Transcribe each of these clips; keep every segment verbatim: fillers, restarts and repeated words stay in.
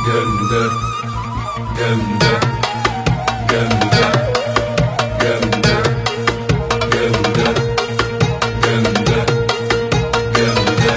جامدة جامدة جامدة جامدة جامدة جامدة جامدة.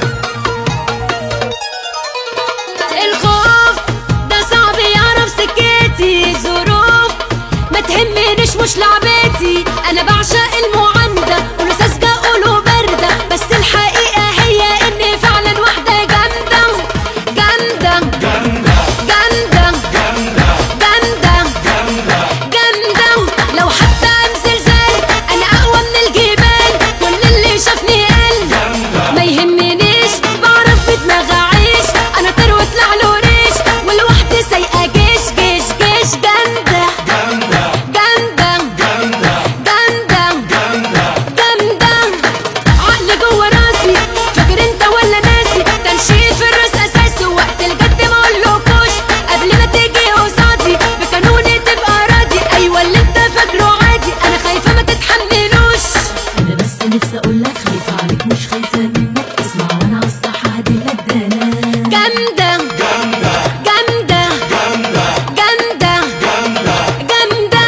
الخوف ده صعب يعرف سكتي، ظروف ما تهمنيش مش لعبتي، انا بعشق المعاندة، قولوا ساذجة قولوا باردة، بس الحقيقة هي اني فعلا واحدة جامدة جامدة جامدة جامدة جامدة جامدة جامدة. لو حتى امثل زي انا اقوى من الجبال، كل اللي شافني قال ما يهمنيش، بعرف بدماغ اعيش، انا طير واطلع له ريش، والوحدة سايقة جيش جيش جيش. جامدة جامدة جامدة جامدة جامدة. عقلي جوه راسي، فاكر انت ولا ناسي؟ تنشيط في الراس اساسي، وقت الجد ما اقولكوش، قبل ما تيجي قصادي بقانوني تبقى راضي. ايوه اللي انت فاكره عادي، انا خايفة ما تتحملوش. انا بس نفسي اقولك خايفة عليك مش خايفة منك، اسمع وانا على الصح هديلك دلال. جامدة جامدة جامدة جامدة جامدة.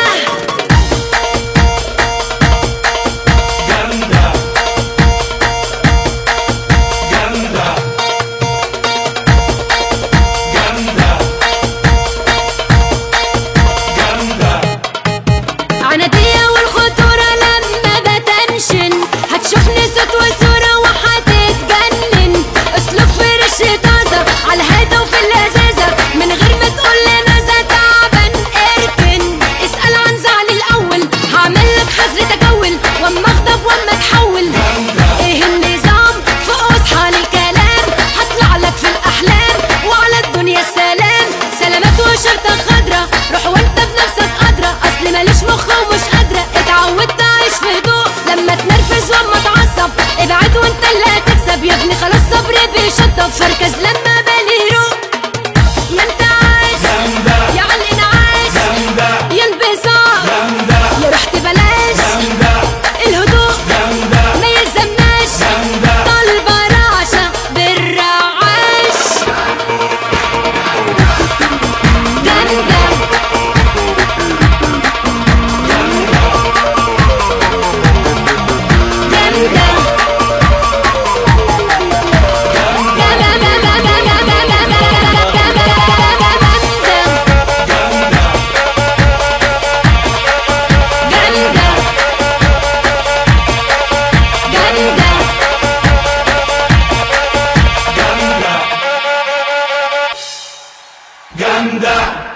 عنادية والخطورة لما بتنشن، هتشوفني صوت وصورة وهتتجنن، اسلوب فرش طازة على الهادة وفي اللذاذة، من غير ما تقول لنازة تعبان اركن. اسأل عن زعلي الأول، هعملك حظر تجول، واما اغضب واما اتحول. ايه النظام فوق واصحى للكلام، هطلع لك في الأحلام وعلى الدنيا السلام. سلامات وشرطة خضرا، روح وانت بنفسك أدرى، أصل ماليش مخ ومش قادرة، اتعودت أعيش في هدوء، لما اتنرفز واما اتعصب ابعد وانت اللي هتكسب. يا ابني خلاص صبري بيشطب، فركز لما بالي يروق. يا انت عايش يا علق انعاش، يا انبساط يا رحت بلاش، الهدوء ما يلزمناش، طالبة رعشة بالرعاش. جامدة جامدة